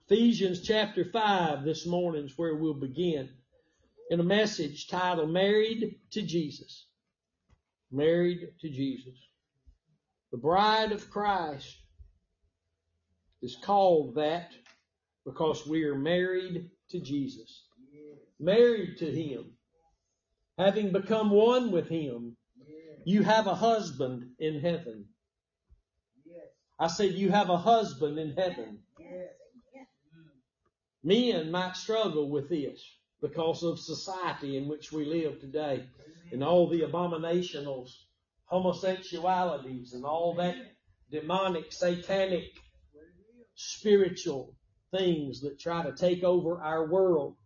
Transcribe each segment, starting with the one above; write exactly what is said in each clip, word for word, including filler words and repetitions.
Ephesians chapter five this morning is where we'll begin in a message titled Married to Jesus. Married to Jesus. The bride of Christ is called that because we are married to Jesus. Married to Him. Having become one with Him. You have a husband in heaven. I said you have a husband in heaven. Men might struggle with this because of society in which we live today and all the abominationals, homosexualities and all that demonic, satanic, spiritual things that try to take over our world.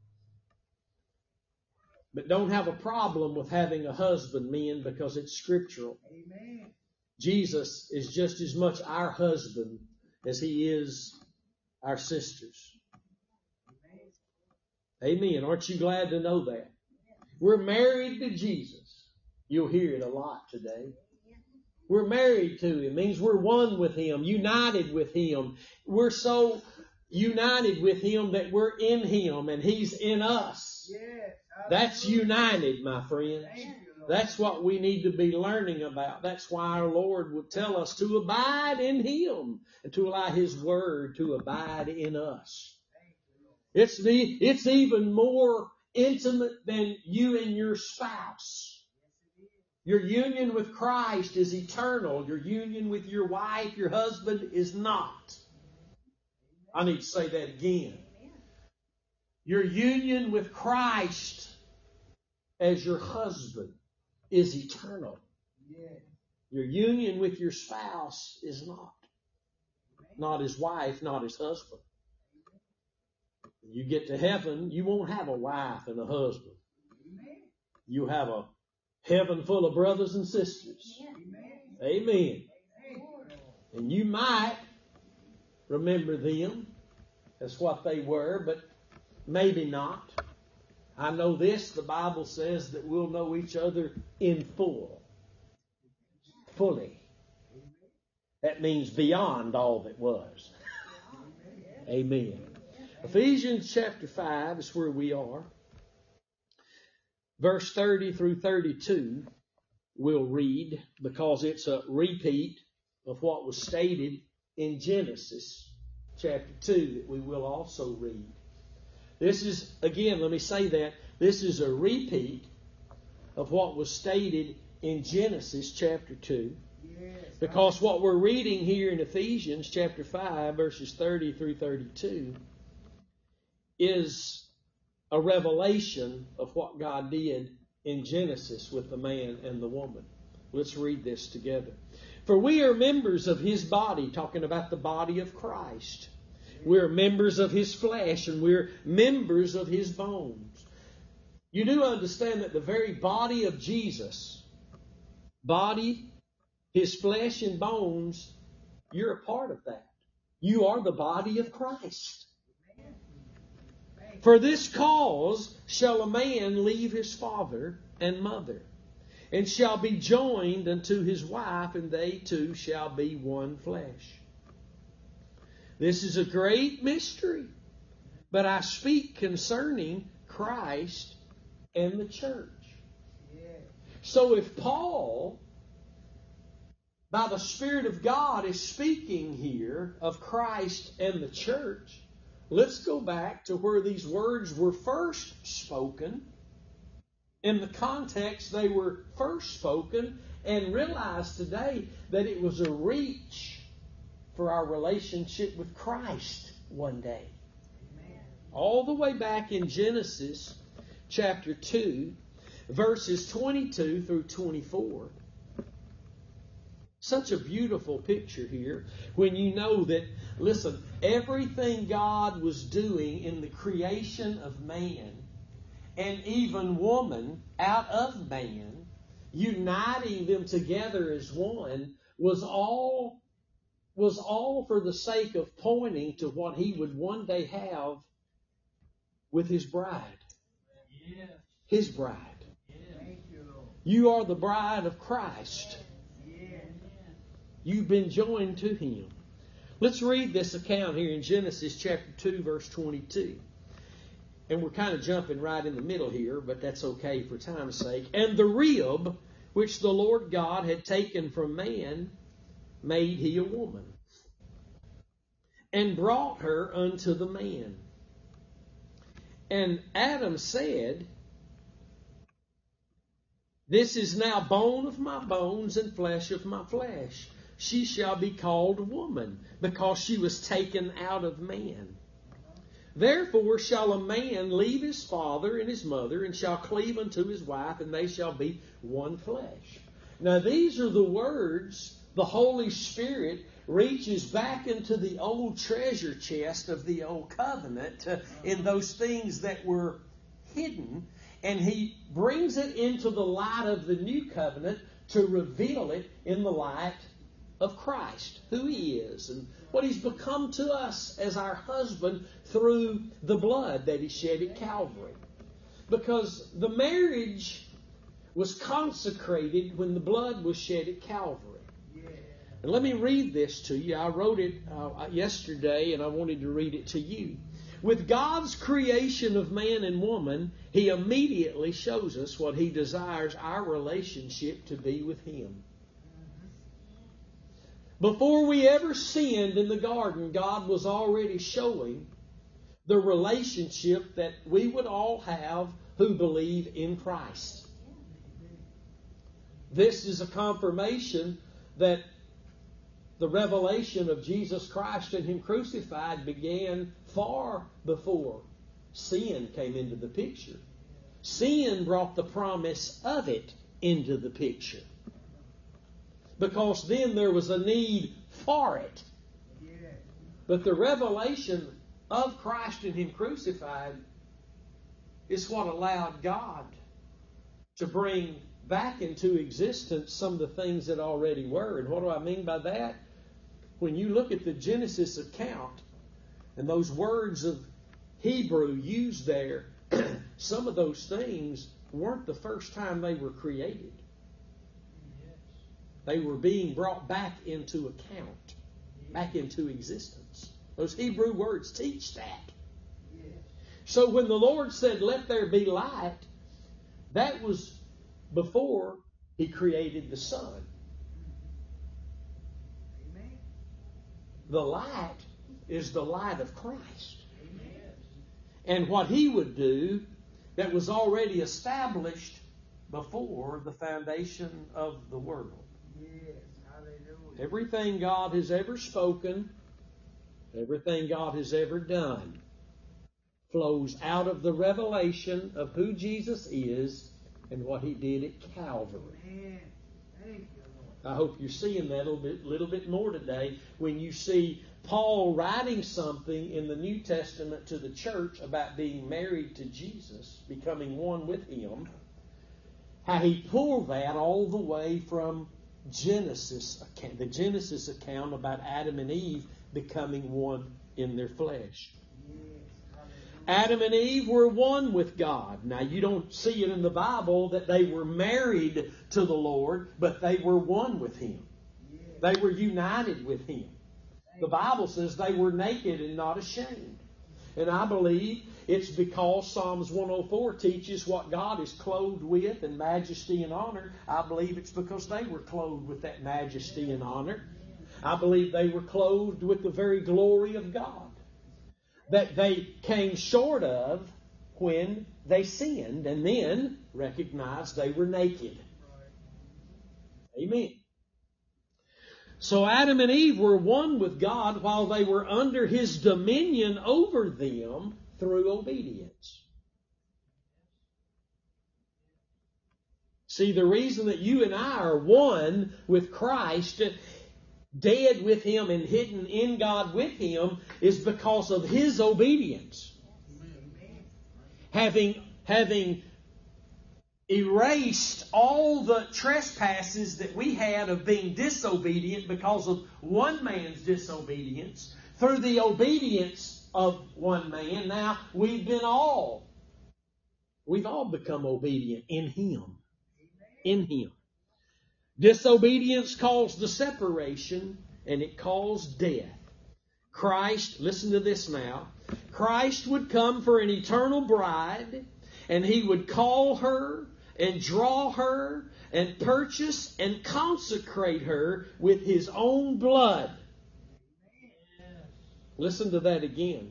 But don't have a problem with having a husband, men, because it's scriptural. Amen. Jesus is just as much our husband as He is our sisters. Amen. Aren't you glad to know that? We're married to Jesus. You'll hear it a lot today. We're married to Him. It means we're one with Him, united with Him. We're so united with Him that we're in Him and He's in us. That's united, my friends. That's what we need to be learning about. That's why our Lord would tell us to abide in Him and to allow His Word to abide in us. It's the, it's even more intimate than you and your spouse. Your union with Christ is eternal. Your union with your wife, your husband, is not. I need to say that again. Your union with Christ as your husband is eternal. Your union with your spouse is not. Not his wife, not his husband. When you get to heaven, you won't have a wife and a husband. You have a heaven full of brothers and sisters. Amen. And you might remember them as what they were, but maybe not. I know this, the Bible says that we'll know each other in full. Fully. That means beyond all that was. Amen. Ephesians chapter five is where we are. Verse thirty through thirty-two we'll read because it's a repeat of what was stated in Genesis chapter two that we will also read. This is, again, let me say that, this is a repeat of what was stated in Genesis chapter two. Because what we're reading here in Ephesians chapter five, verses thirty through thirty-two, is a revelation of what God did in Genesis with the man and the woman. Let's read this together. For we are members of His body, talking about the body of Christ. We're members of His flesh and we're members of His bones. You do understand that the very body of Jesus, body, His flesh and bones, you're a part of that. You are the body of Christ. For this cause shall a man leave his father and mother, and shall be joined unto his wife, and they two shall be one flesh. This is a great mystery, but I speak concerning Christ and the church. So if Paul, by the Spirit of God, is speaking here of Christ and the church, let's go back to where these words were first spoken, in the context they were first spoken, and realize today that it was a reach for our relationship with Christ one day. Amen. All the way back in Genesis chapter two, verses twenty-two through twenty-four. Such a beautiful picture here when you know that, listen, everything God was doing in the creation of man and even woman out of man, uniting them together as one, was all, was all for the sake of pointing to what He would one day have with His bride. Yeah. His bride. Yeah. You are the bride of Christ. You've been joined to Him. Let's read this account here in Genesis chapter two, verse twenty-two. And we're kind of jumping right in the middle here, but that's okay for time's sake. And the rib which the Lord God had taken from man made he a woman, and brought her unto the man. And Adam said, This is now bone of my bones and flesh of my flesh. She shall be called woman, because she was taken out of man. Therefore shall a man leave his father and his mother, and shall cleave unto his wife, and they shall be one flesh. Now these are the words the Holy Spirit reaches back into the old treasure chest of the old covenant, uh, in those things that were hidden, and He brings it into the light of the new covenant to reveal it in the light of Christ, who He is, and what He's become to us as our husband through the blood that He shed at Calvary. Because the marriage was consecrated when the blood was shed at Calvary. And let me read this to you. I wrote it uh, yesterday, and I wanted to read it to you. With God's creation of man and woman, He immediately shows us what He desires our relationship to be with Him. Before we ever sinned in the garden, God was already showing the relationship that we would all have who believe in Christ. This is a confirmation that the revelation of Jesus Christ and Him crucified began far before sin came into the picture. Sin brought the promise of it into the picture, because then there was a need for it. But the revelation of Christ and Him crucified is what allowed God to bring back into existence some of the things that already were. And what do I mean by that? When you look at the Genesis account and those words of Hebrew used there, some of those things weren't the first time they were created. They were being brought back into account, back into existence. Those Hebrew words teach that. So when the Lord said, "Let there be light," that was before He created the sun. The light is the light of Christ. Amen. And what He would do that was already established before the foundation of the world. Yes. Hallelujah. Everything God has ever spoken, everything God has ever done, flows out of the revelation of who Jesus is and what He did at Calvary. Amen. Thank you. I hope you're seeing that a little bit, little bit more today when you see Paul writing something in the New Testament to the church about being married to Jesus, becoming one with Him, how he pulled that all the way from Genesis, the Genesis account about Adam and Eve becoming one in their flesh. Adam and Eve were one with God. Now, you don't see it in the Bible that they were married to the Lord, but they were one with Him. They were united with Him. The Bible says they were naked and not ashamed. And I believe it's because Psalms one oh four teaches what God is clothed with in majesty and honor. I believe it's because they were clothed with that majesty and honor. I believe they were clothed with the very glory of God that they came short of when they sinned, and then recognized they were naked. Amen. So Adam and Eve were one with God while they were under His dominion over them through obedience. See, the reason that you and I are one with Christ, dead with Him and hidden in God with Him, is because of His obedience. Having, having erased all the trespasses that we had of being disobedient because of one man's disobedience, through the obedience of one man, now we've been all, we've all become obedient in Him. In Him. Disobedience caused the separation, and it caused death. Christ, listen to this now, Christ would come for an eternal bride, and He would call her and draw her and purchase and consecrate her with His own blood. Listen to that again.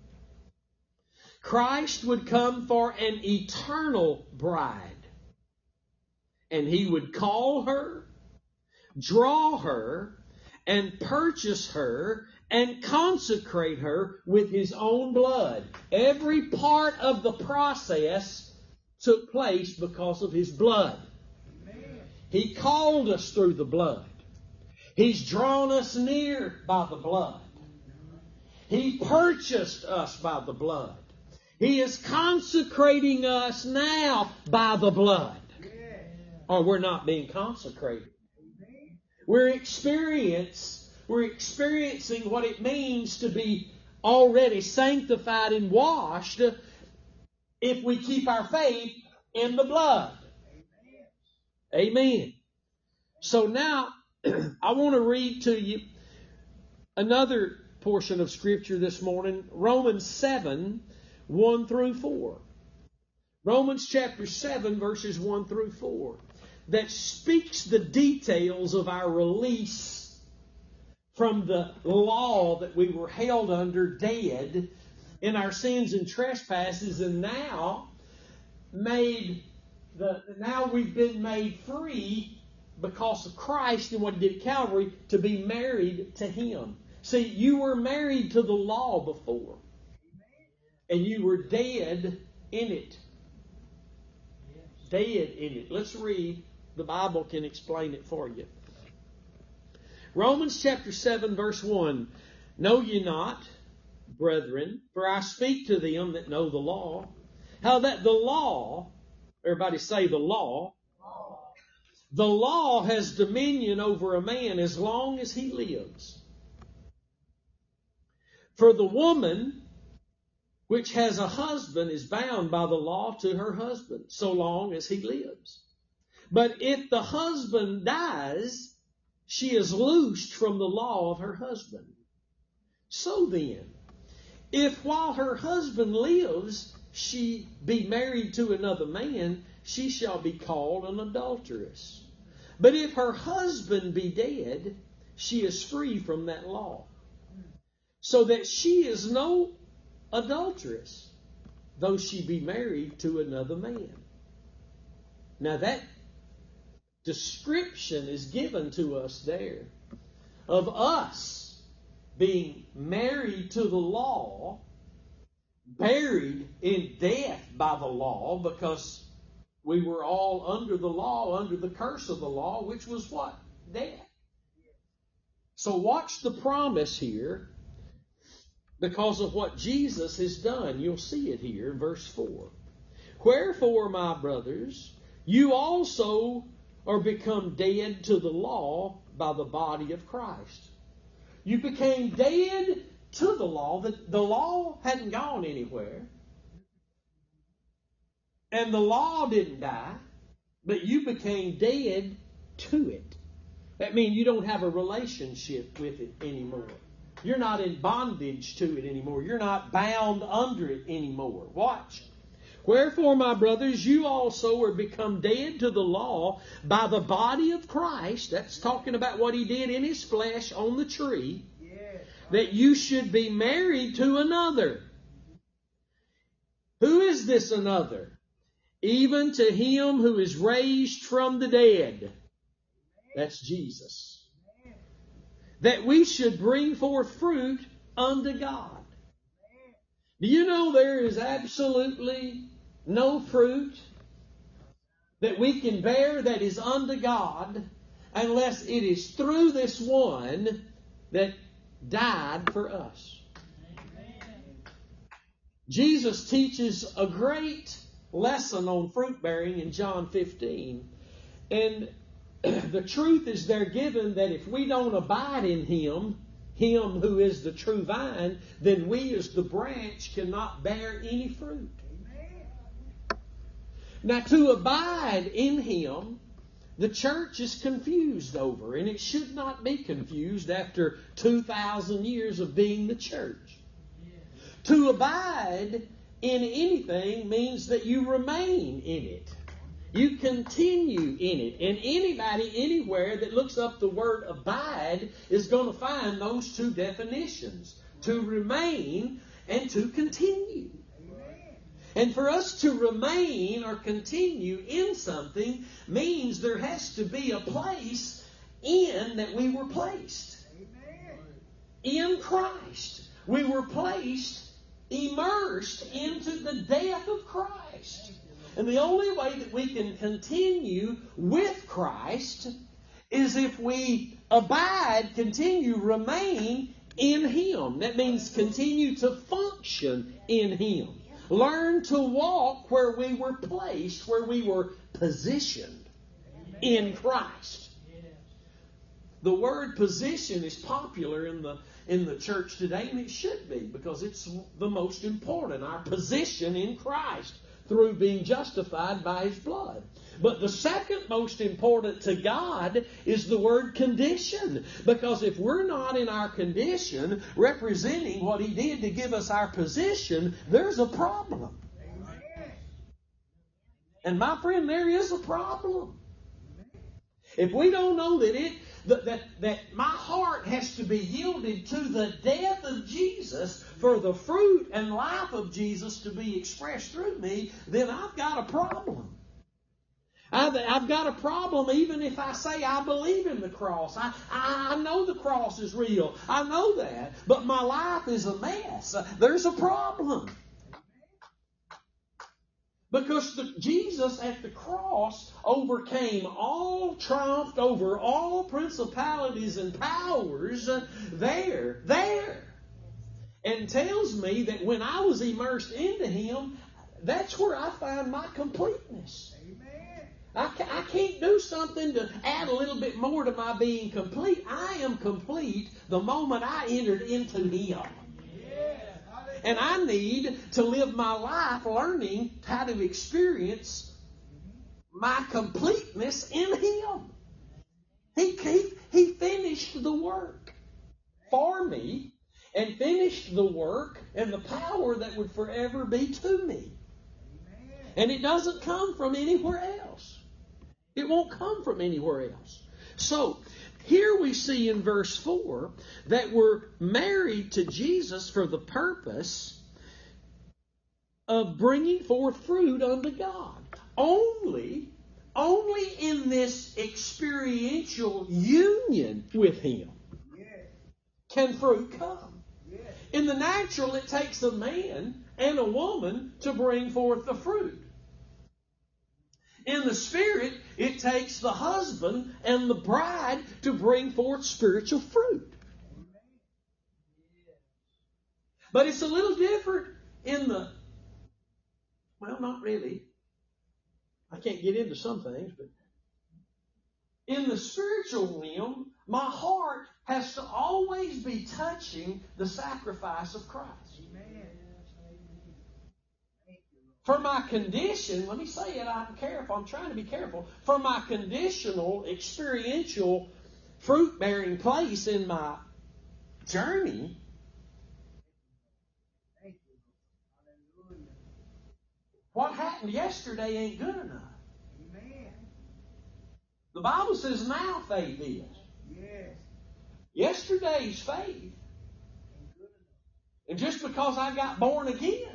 Christ would come for an eternal bride, and He would call her, draw her, and purchase her and consecrate her with His own blood. Every part of the process took place because of His blood. Amen. He called us through the blood. He's drawn us near by the blood. He purchased us by the blood. He is consecrating us now by the blood. Or we're not being consecrated. We're experience, we're experiencing what it means to be already sanctified and washed if we keep our faith in the blood. Amen. So now I want to read to you another portion of Scripture this morning. Romans seven, one through four. Romans chapter seven, verses one through four. That speaks the details of our release from the law that we were held under dead in our sins and trespasses, and now made the now we've been made free because of Christ and what He did at Calvary to be married to Him. See, you were married to the law before, and you were dead in it. Dead in it. Let's read. The Bible can explain it for you. Romans chapter seven, verse one. Know ye not, brethren, for I speak to them that know the law, how that the law, everybody say the law, law. The law has dominion over a man as long as he lives. For the woman which has a husband is bound by the law to her husband, so long as he lives. But if the husband dies, she is loosed from the law of her husband. So then, if while her husband lives, she be married to another man, she shall be called an adulteress. But if her husband be dead, she is free from that law. So that she is no adulteress, though she be married to another man. Now that description is given to us there of us being married to the law, buried in death by the law, because we were all under the law, under the curse of the law, which was what? Death. So watch the promise here because of what Jesus has done. You'll see it here in verse four. Wherefore, my brothers, you also are become dead to the law by the body of Christ. You became dead to the law. The, the law hadn't gone anywhere. And the law didn't die, but you became dead to it. That means you don't have a relationship with it anymore. You're not in bondage to it anymore. You're not bound under it anymore. Watch. Wherefore, my brothers, you also are become dead to the law by the body of Christ. That's talking about what He did in His flesh on the tree. Yes. That you should be married to another. Who is this another? Even to Him who is raised from the dead. That's Jesus. That we should bring forth fruit unto God. Do you know there is absolutely no fruit that we can bear that is unto God unless it is through this one that died for us? Amen. Jesus teaches a great lesson on fruit bearing in John fifteen. And the truth is there given that if we don't abide in Him, Him who is the true vine, then we as the branch cannot bear any fruit. Amen. Now to abide in Him the church is confused over, and it should not be confused after two thousand years of being the church. To abide in anything means that you remain in it. You continue in it. And anybody anywhere that looks up the word abide is going to find those two definitions. To remain and to continue. And for us to remain or continue in something means there has to be a place in that we were placed. In Christ. We were placed, immersed into the death of Christ. And the only way that we can continue with Christ is if we abide, continue, remain in Him. That means continue to function in Him. Learn to walk where we were placed, where we were positioned in Christ. The word position is popular in the in the church today, and it should be, because it's the most important, our position in Christ through being justified by His blood. But the second most important to God is the word condition, because if we're not in our condition representing what He did to give us our position, there's a problem. And my friend, there is a problem. If we don't know that it That, that, that my heart has to be yielded to the death of Jesus for the fruit and life of Jesus to be expressed through me, then I've got a problem. I've, I've got a problem even if I say I believe in the cross. I, I, I know the cross is real. I know that. But my life is a mess. There's a problem. Because the, Jesus at the cross overcame all, triumphed over all principalities and powers there, there. And tells me that when I was immersed into Him, that's where I find my completeness. Amen. I, I can't do something to add a little bit more to my being complete. I am complete the moment I entered into Him. And I need to live my life learning how to experience my completeness in Him. He, he, he finished the work for me and finished the work and the power that would forever be to me. And it doesn't come from anywhere else. It won't come from anywhere else. So, here we see in verse four that we're married to Jesus for the purpose of bringing forth fruit unto God. Only, only in this experiential union with Him can fruit come. In the natural, it takes a man and a woman to bring forth the fruit. In the Spirit, it takes the husband and the bride to bring forth spiritual fruit. But it's a little different in the, well, not really. I can't get into some things, but in the spiritual realm, my heart has to always be touching the sacrifice of Christ. For my condition, let me say it, I'm careful, I'm trying to be careful. For my conditional, experiential, fruit-bearing place in my journey, what happened yesterday ain't good enough. The Bible says now faith is. Yesterday's faith. And just because I got born again,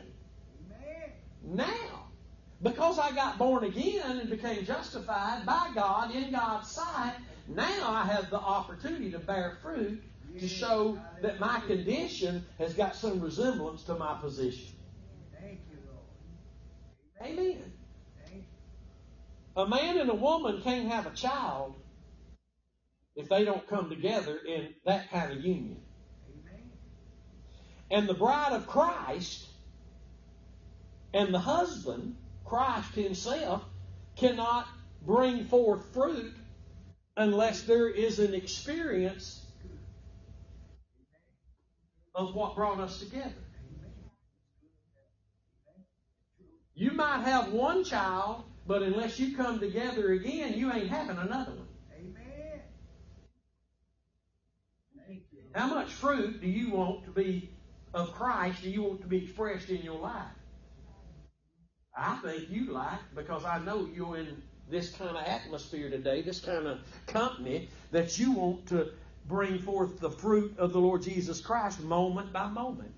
now, because I got born again and became justified by God in God's sight, now I have the opportunity to bear fruit to show that my condition has got some resemblance to my position. Thank you, Lord. Amen. A man and a woman can't have a child if they don't come together in that kind of union. And the bride of Christ and the husband, Christ Himself, cannot bring forth fruit unless there is an experience of what brought us together. You might have one child But unless you come together again, you ain't having another one. Amen. How much fruit do you want to be of Christ, do you want to be expressed in your life? I think you like, because I know you're in this kind of atmosphere today, this kind of company, that you want to bring forth the fruit of the Lord Jesus Christ moment by moment.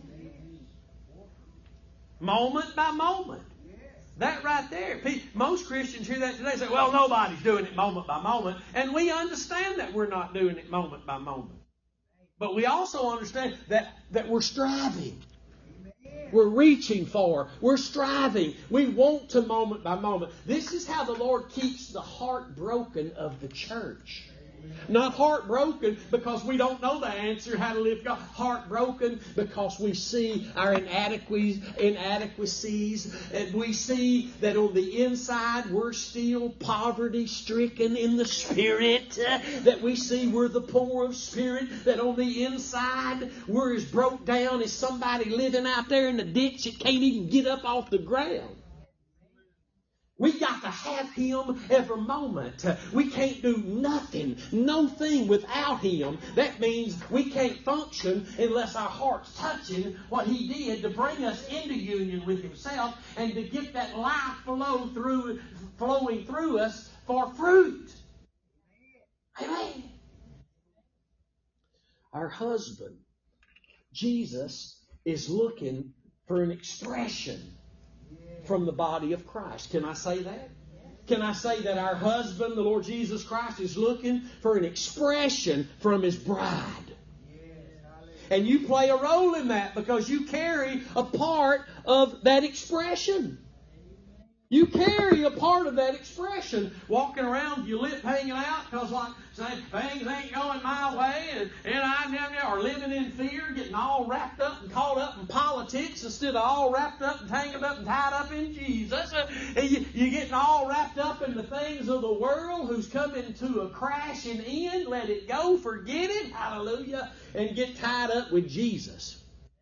Moment by moment. That right there. Most Christians hear that today and say, well, nobody's doing it moment by moment. And we understand that we're not doing it moment by moment. But we also understand that, that we're striving. We're reaching for. We're striving. We want to moment by moment. This is how the Lord keeps the heart broken of the church. Not heartbroken because we don't know the answer how to live God. Heartbroken because we see our inadequacies, inadequacies, and we see that on the inside we're still poverty-stricken in the spirit. That we see we're the poor of spirit. That on the inside we're as broke down as somebody living out there in the ditch that can't even get up off the ground. We got to have Him every moment. We can't do nothing, no thing without Him. That means we can't function unless our heart's touching what He did to bring us into union with Himself and to get that life flow through, flowing through us for fruit. Amen. Our husband, Jesus, is looking for an expression from the body of Christ. Can I say that? Can I say that our husband, the Lord Jesus Christ, is looking for an expression from His bride? And you play a role in that because you carry a part of that expression. You carry a part of that expression. Walking around, your lip hanging out because like saying things ain't going my way, and, and I are living in fear, getting all wrapped up and caught up in politics instead of all wrapped up and tangled up and tied up in Jesus. And you, you're getting all wrapped up in the things of the world who's coming to a crashing end. Let it go, forget it, hallelujah, and get tied up with Jesus.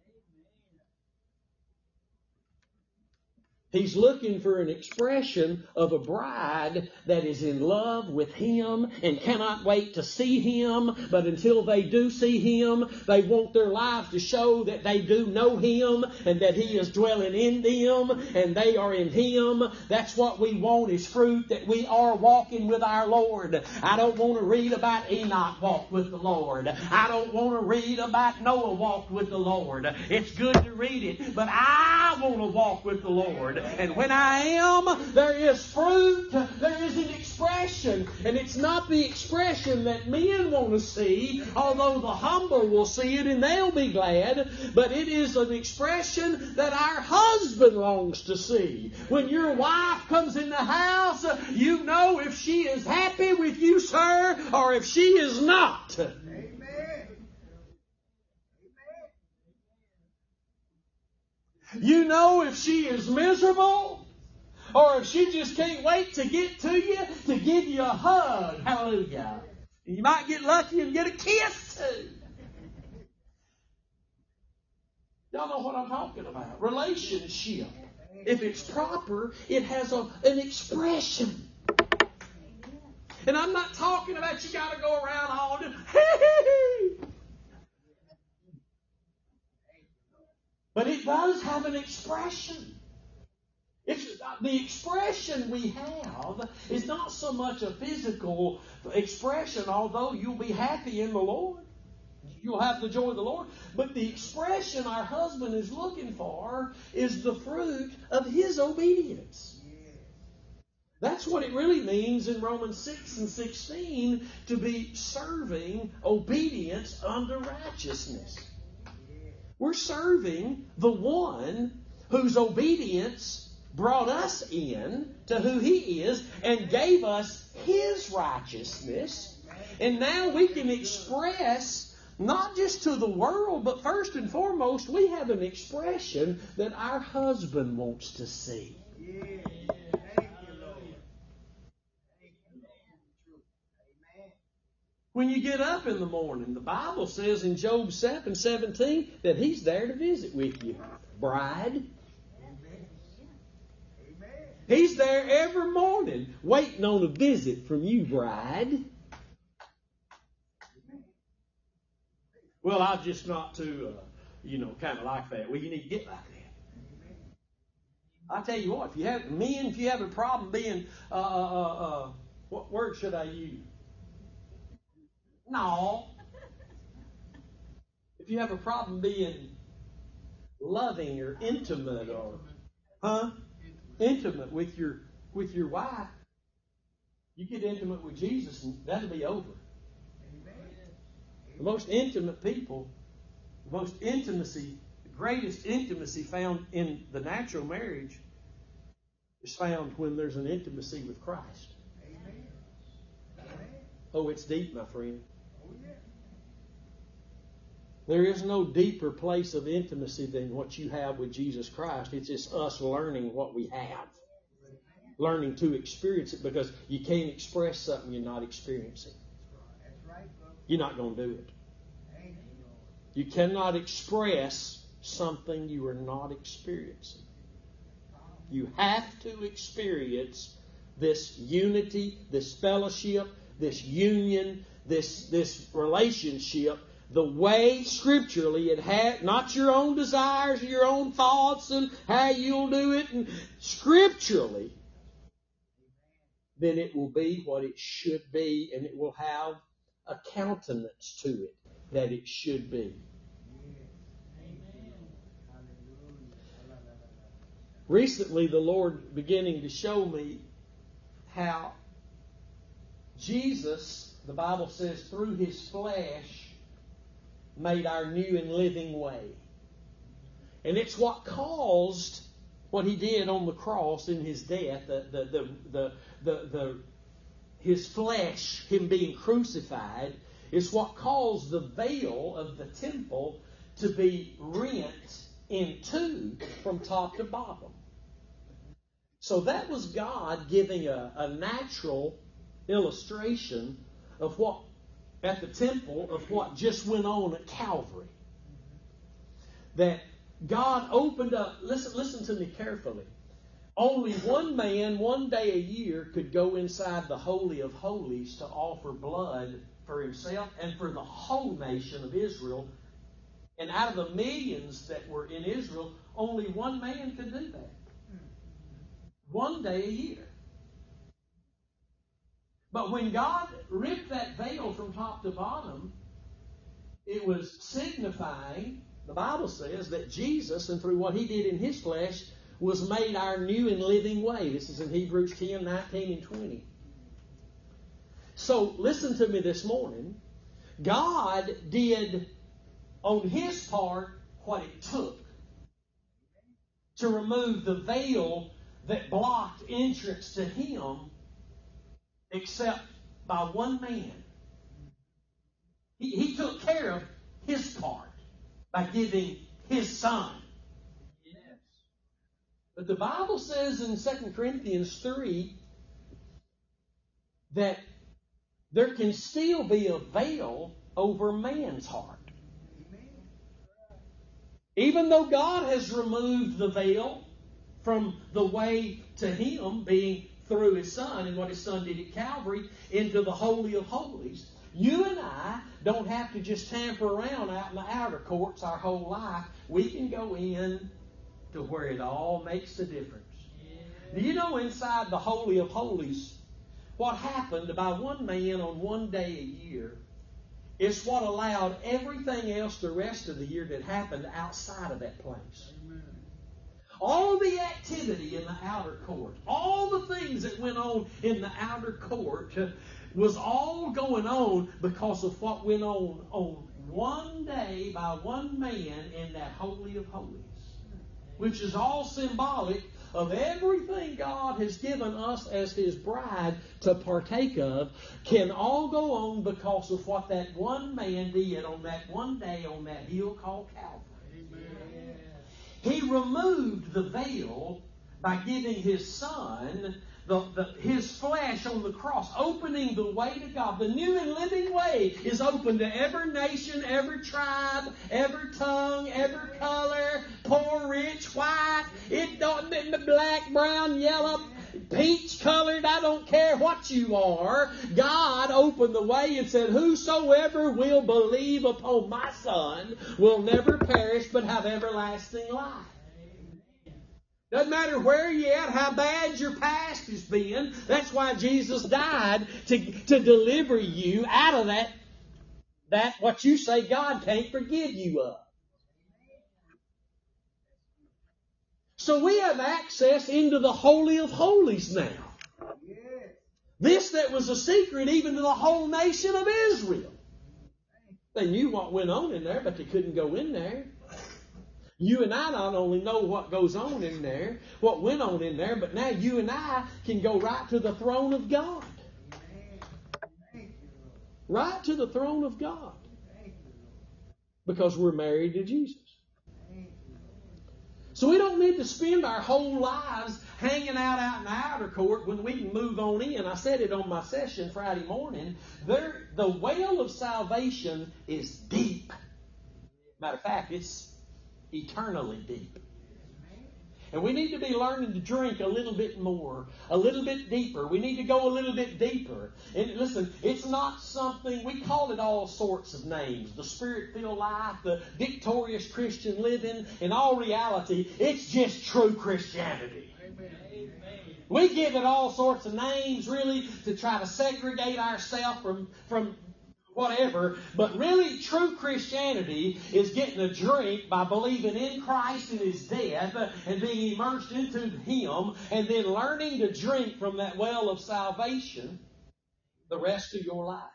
He's looking for an expression of a bride that is in love with Him and cannot wait to see Him. But until they do see Him, they want their lives to show that they do know Him and that He is dwelling in them and they are in Him. That's what we want, is fruit, that we are walking with our Lord. I don't want to read about Enoch walked with the Lord. I don't want to read about Noah walked with the Lord. It's good to read it, but I want to walk with the Lord. And when I am, there is fruit, there is an expression. And it's not the expression that men want to see, although the humble will see it and they'll be glad. But it is an expression that our husband longs to see. When your wife comes in the house, you know if she is happy with you, sir, or if she is not. You know if she is miserable or if she just can't wait to get to you, to give you a hug. Hallelujah. You might get lucky and get a kiss too. Y'all know what I'm talking about. Relationship. If it's proper, it has a, an expression. And I'm not talking about you got to go around all day. But it does have an expression. It's, the expression we have is not so much a physical expression, although you'll be happy in the Lord. You'll have the joy of the Lord. But the expression our husband is looking for is the fruit of his obedience. That's what it really means in Romans six and sixteen, to be serving obedience unto righteousness. We're serving the one whose obedience brought us in to who He is and gave us His righteousness. And now we can express, not just to the world, but first and foremost, we have an expression that our husband wants to see. When you get up in the morning, the Bible says in Job seven seventeen that He's there to visit with you. Bride. He's there every morning waiting on a visit from you, bride. Well, I'm just not too, uh, you know, kind of like that. Well, you need to get like that. I tell you what, if you have men, if you have a problem being, uh, uh, uh, what word should I use? No. If you have a problem being loving or intimate or, huh? Intimate with your with your wife, you get intimate with Jesus and that'll be over. The most intimate people, the most intimacy, the greatest intimacy found in the natural marriage is found when there's an intimacy with Christ. Oh, it's deep, my friend. There is no deeper place of intimacy than what you have with Jesus Christ. It's just us learning what we have. Learning to experience it, because you can't express something you're not experiencing. You're not going to do it. You cannot express something you are not experiencing. You have to experience this unity, this fellowship, this union, this, this relationship the way scripturally it had, not your own desires, your own thoughts and how you'll do it, and scripturally, then it will be what it should be, and it will have a countenance to it that it should be. Recently, the Lord beginning to show me how Jesus, the Bible says, through His flesh, made our new and living way. And it's what caused what He did on the cross in His death, the, the, the, the, the, the, His flesh, Him being crucified, is what caused the veil of the temple to be rent in two from top to bottom. So that was God giving a, a natural illustration of what, at the temple, of what just went on at Calvary. That God opened up, listen, listen to me carefully. Only one man, one day a year, could go inside the Holy of Holies to offer blood for himself and for the whole nation of Israel. And out of the millions that were in Israel, only one man could do that. One day a year. But when God ripped that veil from top to bottom, it was signifying, the Bible says, that Jesus, and through what He did in His flesh, was made our new and living way. This is in Hebrews ten, nineteen, and twenty. So, listen to me this morning. God did, on His part, what it took to remove the veil that blocked entrance to Him, except by one man. He, he took care of His part by giving His Son. Yes. But the Bible says in Second Corinthians three that there can still be a veil over man's heart. Even though God has removed the veil from the way to Him, being through His Son and what His Son did at Calvary, into the Holy of Holies, you and I don't have to just tamper around out in the outer courts our whole life. We can go in to where it all makes a difference. Yeah. Do you know inside the Holy of Holies, what happened by one man on one day a year is what allowed everything else the rest of the year that happened outside of that place. Amen. All the activity in the outer court, all the things that went on in the outer court was all going on because of what went on on one day by one man in that Holy of Holies, which is all symbolic of everything God has given us as His bride to partake of, can all go on because of what that one man did on that one day on that hill called Calvary. Amen. He removed the veil by giving His Son, the, the, His flesh on the cross, opening the way to God. The new and living way is open to every nation, every tribe, every tongue, every color, poor, rich, white, it don't black, brown, yellow, peach colored, I don't care what you are. God opened the way and said, whosoever will believe upon my Son will never perish but have everlasting life. Doesn't matter where you're at, how bad your past has been. That's why Jesus died, to, to deliver you out of that, that what you say God can't forgive you of. So we have access into the Holy of Holies now. This that was a secret even to the whole nation of Israel. They knew what went on in there, but they couldn't go in there. You and I not only know what goes on in there, what went on in there, but now you and I can go right to the throne of God. Right to the throne of God. Because we're married to Jesus. So we don't need to spend our whole lives hanging out out in the outer court when we can move on in. I said it on my session Friday morning. There, the well of salvation is deep. Matter of fact, it's eternally deep. And we need to be learning to drink a little bit more, a little bit deeper. We need to go a little bit deeper. And listen, it's not something, we call it all sorts of names. The Spirit-filled life, the victorious Christian living. In all reality, it's just true Christianity. Amen. We give it all sorts of names, really, to try to segregate ourselves from, from whatever. But really, true Christianity is getting a drink by believing in Christ and His death and being immersed into Him and then learning to drink from that well of salvation the rest of your life.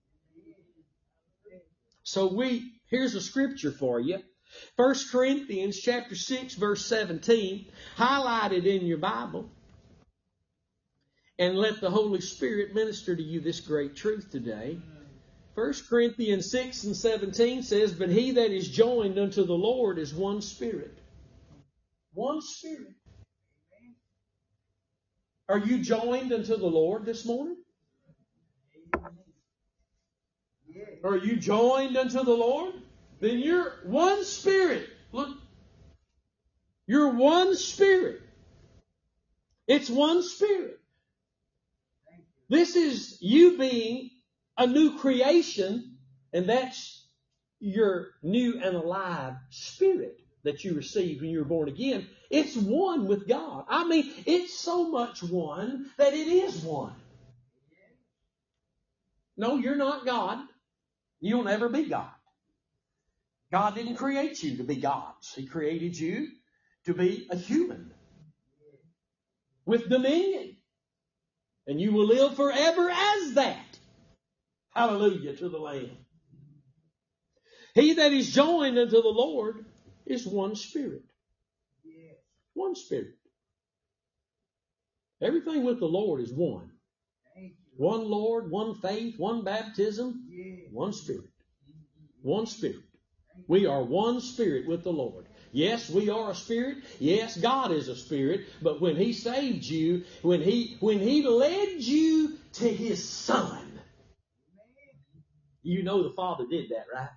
So we, here's a scripture for you. First Corinthians chapter six, verse seventeen. Highlight it in your Bible. And let the Holy Spirit minister to you this great truth today. First Corinthians six and seventeen says, but he that is joined unto the Lord is one spirit. One spirit. Are you joined unto the Lord this morning? Are you joined unto the Lord? Then you're one spirit. Look. You're one spirit. It's one spirit. This is you being a new creation, and that's your new and alive spirit that you received when you were born again. It's one with God. I mean, it's so much one that it is one. No, you're not God. You'll never be God. God didn't create you to be gods. He created you to be a human with dominion. And you will live forever as that. Hallelujah to the Lamb. He that is joined unto the Lord is one spirit. One spirit. Everything with the Lord is one. One Lord, one faith, one baptism, one spirit. One spirit. We are one spirit with the Lord. Yes, we are a spirit. Yes, God is a spirit. But when He saved you, when He, when He led you to His Son, you know the Father did that, right?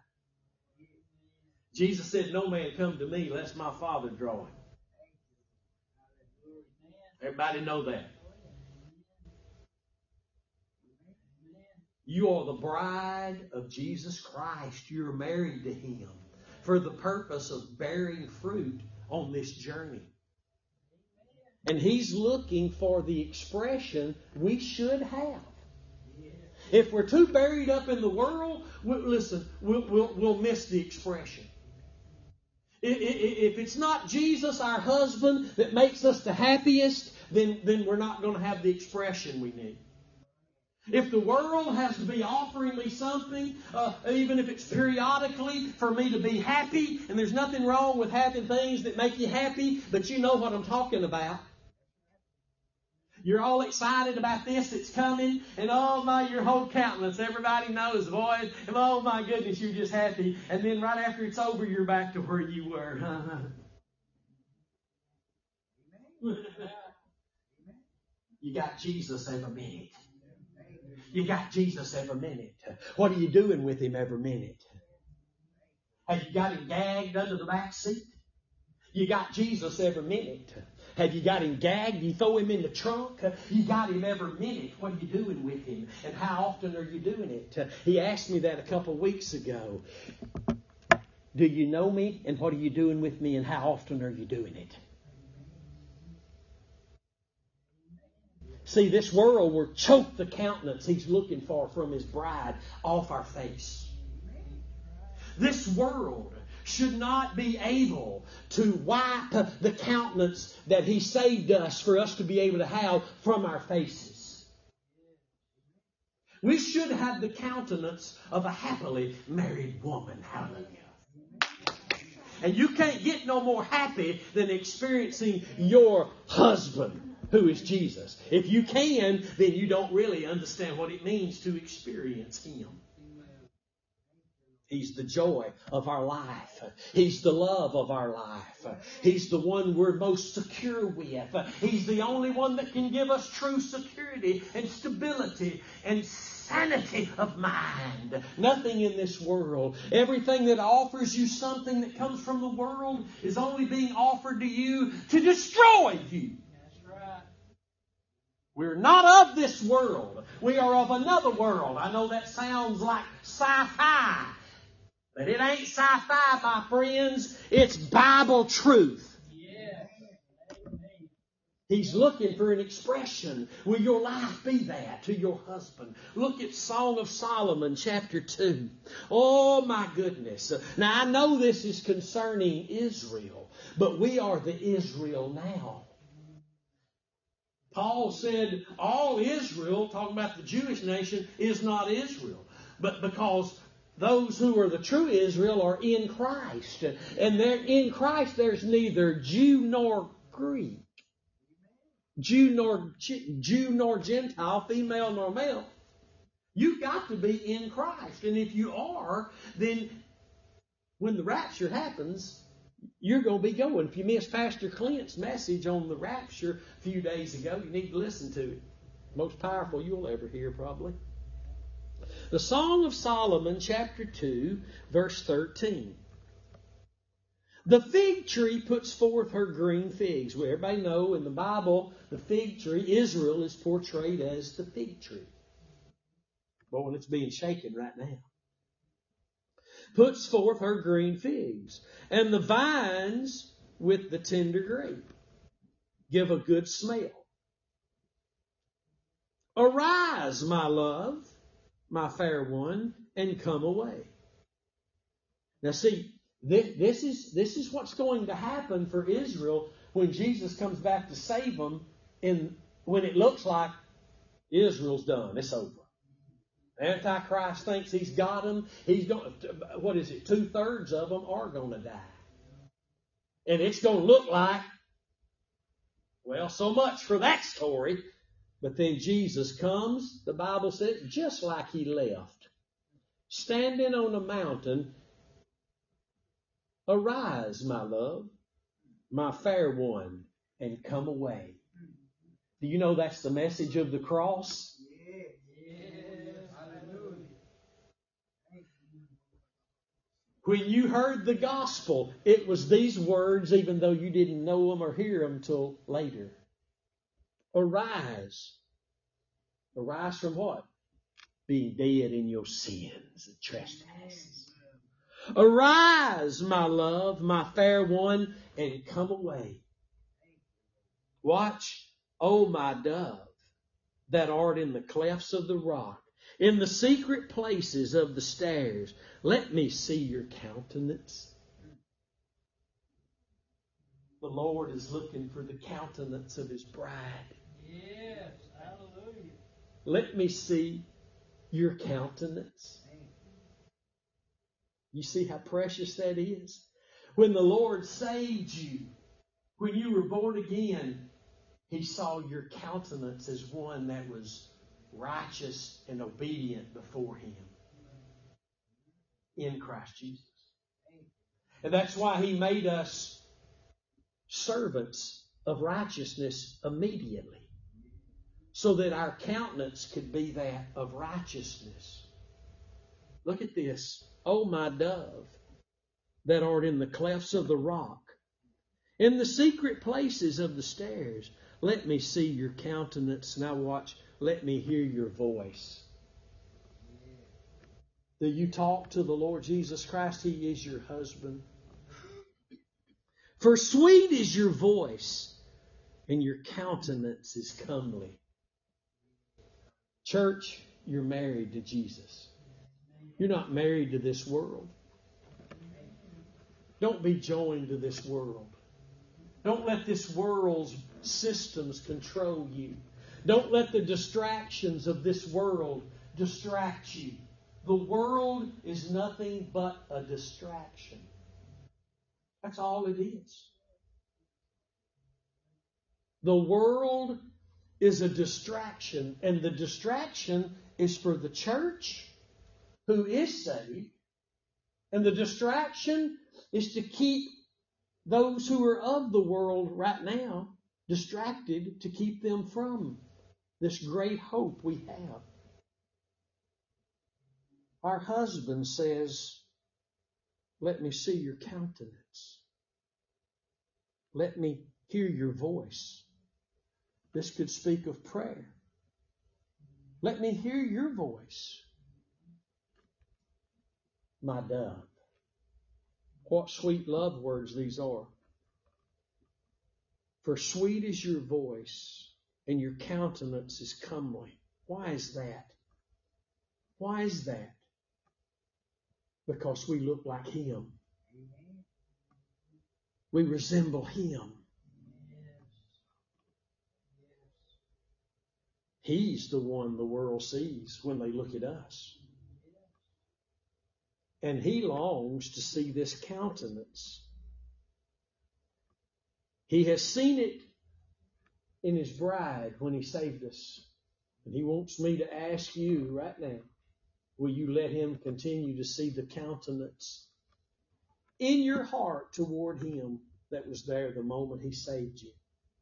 Jesus said, no man come to me lest my Father draw him. Everybody know that. You are the bride of Jesus Christ. You're married to Him for the purpose of bearing fruit on this journey. And He's looking for the expression we should have. If we're too buried up in the world, we'll, listen, we'll, we'll, we'll miss the expression. If it's not Jesus, our husband, that makes us the happiest, then, then we're not going to have the expression we need. If the world has to be offering me something, uh, even if it's periodically, for me to be happy, and there's nothing wrong with having things that make you happy, but you know what I'm talking about. You're all excited about this that's coming, and oh my, your whole countenance, everybody knows, boy, and oh my goodness, you're just happy. And then right after it's over, you're back to where you were. You got Jesus every minute. You got Jesus every minute. What are you doing with Him every minute? Have you got Him gagged under the back seat? You got Jesus every minute. Have you got him gagged? You throw him in the trunk? You got him every minute. What are you doing with him? And how often are you doing it? He asked me that a couple of weeks ago. Do you know me? And what are you doing with me? And how often are you doing it? See, this world will choke the countenance He's looking for from His bride off our face. This world should not be able to wipe the countenance that He saved us for us to be able to have from our faces. We should have the countenance of a happily married woman. Hallelujah. And you can't get no more happy than experiencing your husband, who is Jesus. If you can, then you don't really understand what it means to experience Him. He's the joy of our life. He's the love of our life. He's the one we're most secure with. He's the only one that can give us true security and stability and sanity of mind. Nothing in this world. Everything that offers you something that comes from the world is only being offered to you to destroy you. We're not of this world. We are of another world. I know that sounds like sci-fi. But it ain't sci-fi, my friends. It's Bible truth. He's looking for an expression. Will your life be that to your husband? Look at Song of Solomon, chapter two. Oh, my goodness. Now, I know this is concerning Israel, but we are the Israel now. Paul said all Israel, talking about the Jewish nation, is not Israel. But because those who are the true Israel are in Christ. And they're in Christ, there's neither Jew nor Greek. Jew nor, Jew nor Gentile, female nor male. You've got to be in Christ. And if you are, then when the rapture happens, you're going to be going. If you missed Pastor Clint's message on the rapture a few days ago, you need to listen to it. Most powerful you'll ever hear, probably. The Song of Solomon, chapter two, verse thirteen. The fig tree puts forth her green figs. Well, everybody know in the Bible, the fig tree, Israel is portrayed as the fig tree. Boy, and it's being shaken right now. Puts forth her green figs. And the vines with the tender grape give a good smell. Arise, my love, my fair one, and come away. Now see, this, this is this is what's going to happen for Israel when Jesus comes back to save them. In when it looks like Israel's done, it's over. Antichrist thinks he's got them. He's going. What is it? Two thirds of them are going to die, and it's going to look like, well, so much for that story. But then Jesus comes, the Bible says, just like He left, standing on a mountain. Arise, my love, my fair one, and come away. Do you know that's the message of the cross? Yeah. Yes. Hallelujah. When you heard the gospel, it was these words, even though you didn't know them or hear them till later. Arise. Arise from what? Being dead in your sins and trespasses. Arise, my love, my fair one, and come away. Watch, O my dove, that art in the clefts of the rock, in the secret places of the stairs. Let me see your countenance. The Lord is looking for the countenance of His bride. Yes, hallelujah. Let me see your countenance. You see how precious that is? When the Lord saved you, when you were born again, He saw your countenance as one that was righteous and obedient before Him in Christ Jesus. And that's why He made us servants of righteousness immediately, so that our countenance could be that of righteousness. Look at this. O my dove, that art in the clefts of the rock, In the secret places of the stairs, let me see your countenance. Now watch, let me hear your voice. Do you talk to the Lord Jesus Christ? He is your husband. For sweet is your voice, and your countenance is comely. Church, you're married to Jesus. You're not married to this world. Don't be joined to this world. Don't let this world's systems control you. Don't let the distractions of this world distract you. The world is nothing but a distraction. That's all it is. The world is a distraction, and the distraction is for the church who is saved, and the distraction is to keep those who are of the world right now distracted, to keep them from this great hope we have. Our husband says, let me see your countenance. Let me hear your voice. This could speak of prayer. Let me hear your voice. My dove. What sweet love words these are. For sweet is your voice, and your countenance is comely. Why is that? Why is that? Because we look like Him. We resemble Him. He's the one the world sees when they look at us. And He longs to see this countenance. He has seen it in His bride when He saved us. And He wants me to ask you right now, will you let Him continue to see the countenance in your heart toward Him that was there the moment He saved you?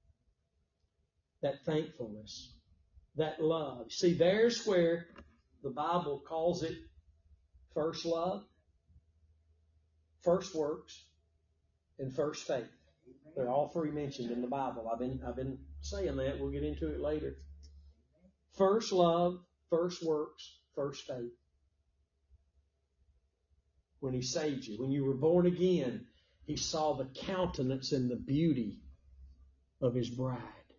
That thankfulness, that love. See, there's where the Bible calls it first love, first works, and first faith. They're all three mentioned in the Bible. I've been, I've been saying that. We'll get into it later. First love, first works, first faith. When He saved you, when you were born again, He saw the countenance and the beauty of His bride.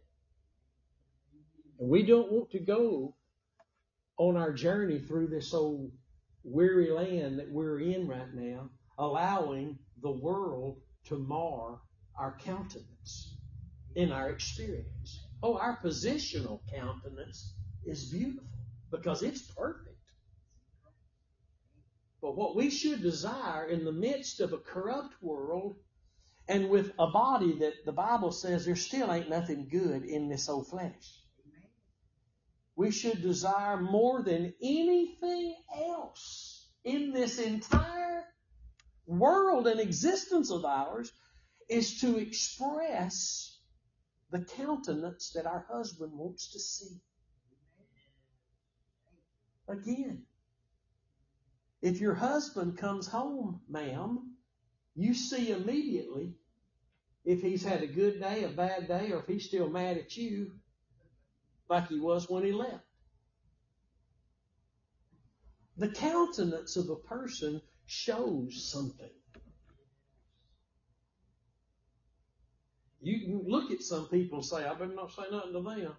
And we don't want to go on our journey through this old weary land that we're in right now, allowing the world to mar our countenance in our experience. Oh, our positional countenance is beautiful because it's perfect. But what we should desire in the midst of a corrupt world and with a body that the Bible says there still ain't nothing good in this old flesh, we should desire more than anything else in this entire world and existence of ours is to express the countenance that our husband wants to see. Again, if your husband comes home, ma'am, you see immediately if he's had a good day, a bad day, or if he's still mad at you like he was when he left. The countenance of a person shows something. You can look at some people and say, I better not say nothing to them.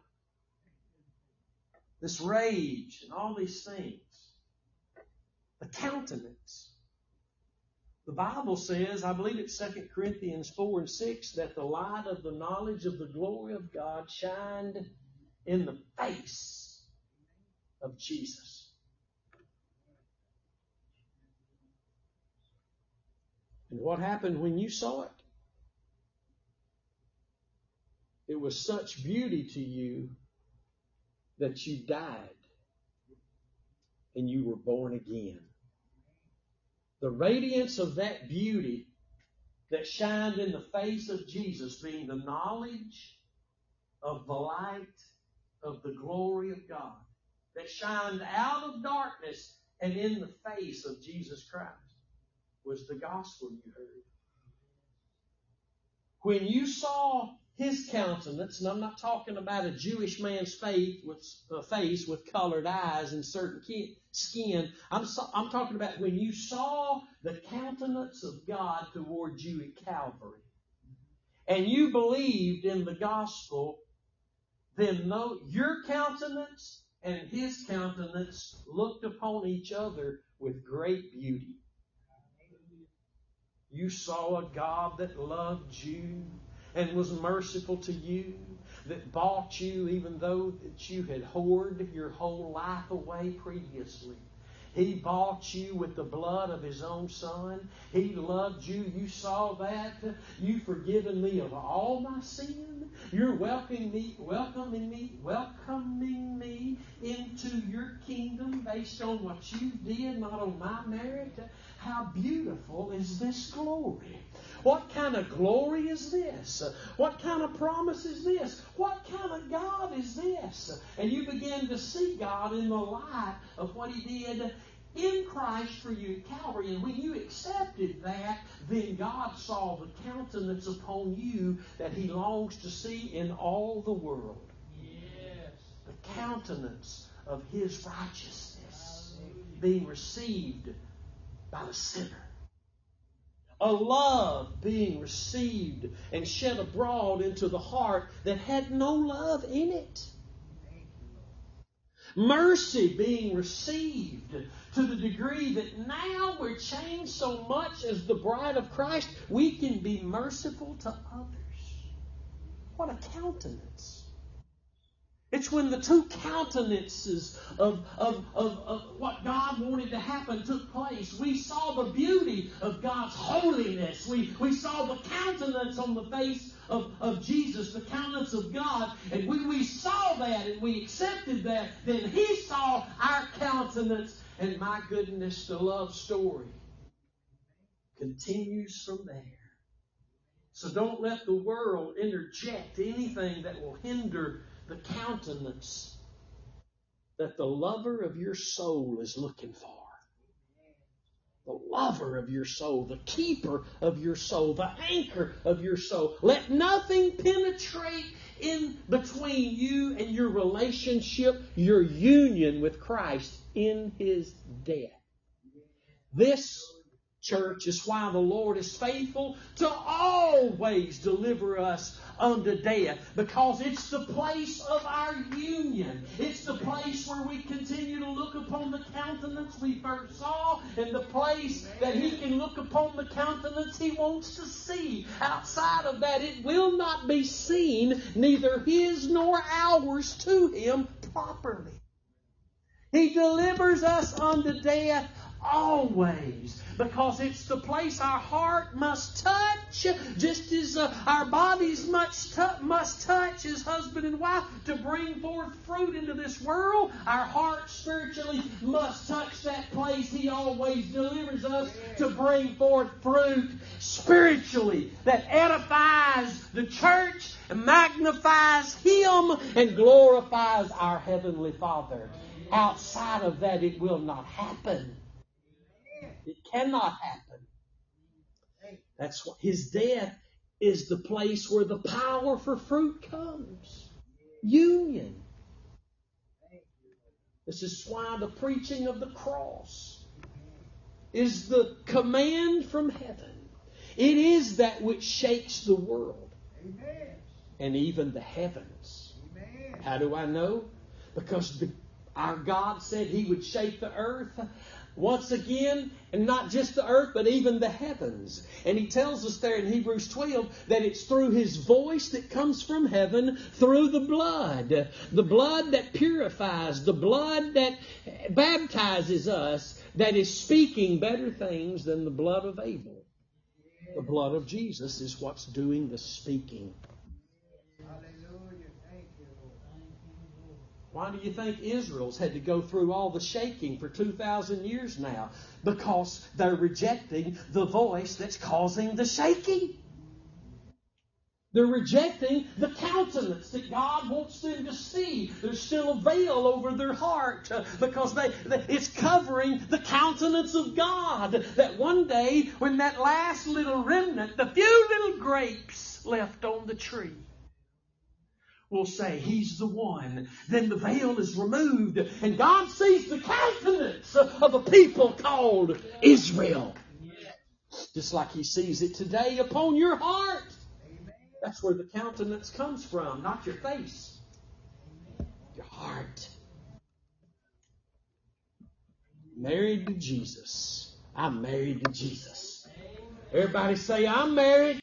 This rage and all these things. The countenance. The Bible says, I believe it's Second Corinthians four and six, that the light of the knowledge of the glory of God shined in the face of Jesus. And what happened when you saw it? It was such beauty to you that you died and you were born again. The radiance of that beauty that shined in the face of Jesus being the knowledge of the light of the glory of God that shined out of darkness and in the face of Jesus Christ was the gospel you heard. when you saw His countenance, and I'm not talking about a Jewish man's face with, uh, face with colored eyes and certain ki- skin. I'm, so, I'm talking about when you saw the countenance of God toward you at Calvary, and you believed in the gospel, then no, your countenance and His countenance looked upon each other with great beauty. You saw a God that loved you and was merciful to you, that bought you even though that you had hoarded your whole life away previously. He bought you with the blood of His own Son. He loved you. You saw that. You've forgiven me of all my sin. You're welcoming me, welcoming me, welcoming me into your kingdom based on what you did, not on my merit. How beautiful is this glory? What kind of glory is this? What kind of promise is this? What kind of God is this? And you begin to see God in the light of what He did in Christ for you at Calvary. And when you accepted that, then God saw the countenance upon you that He longs to see in all the world. Yes. The countenance of His righteousness being received by the sinner. A love being received and shed abroad into the heart that had no love in it. Mercy being received to the degree that now we're changed so much as the bride of Christ, we can be merciful to others. What a countenance. It's when the two countenances of, of, of, of what God wanted to happen took place. We saw the beauty of God's holiness. We, we saw the countenance on the face of, of Jesus, the countenance of God. And when we saw that and we accepted that, then He saw our countenance. And my goodness, the love story continues from there. So don't let the world interject anything that will hinder the countenance that the lover of your soul is looking for. The lover of your soul, the keeper of your soul, the anchor of your soul. Let nothing penetrate in between you and your relationship, your union with Christ in His death. This, church, is why the Lord is faithful to always deliver us unto death, because it's the place of our union. It's the place where we continue to look upon the countenance we first saw, and the place that He can look upon the countenance He wants to see. Outside of that, it will not be seen, neither His nor ours, to Him properly. He delivers us unto death always, because it's the place our heart must touch, just as uh, our bodies must, t- must touch as husband and wife to bring forth fruit into this world. Our heart spiritually must touch that place. He always delivers us to bring forth fruit spiritually that edifies the church and magnifies Him and glorifies our Heavenly Father. Outside of that, it will not happen. It cannot happen. That's what His death is, the place where the power for fruit comes. Union. This is why the preaching of the cross is the command from heaven. It is that which shakes the world. And even the heavens. How do I know? Because the, our God said He would shake the earth once again, and not just the earth, but even the heavens. And He tells us there in Hebrews twelve that it's through His voice that comes from heaven, through the blood. The blood that purifies, the blood that baptizes us, that is speaking better things than the blood of Abel. The blood of Jesus is what's doing the speaking. Why do you think Israel's had to go through all the shaking for two thousand years now? Because they're rejecting the voice that's causing the shaking. They're rejecting the countenance that God wants them to see. There's still a veil over their heart uh, because they, they, it's covering the countenance of God. That one day, when that last little remnant, the few little grapes that's left on the tree will say, He's the one. Then the veil is removed, and God sees the countenance of a people called Israel. Just like He sees it today upon your heart. That's where the countenance comes from, not your face. Your heart. Married to Jesus. I'm married to Jesus. Everybody say, I'm married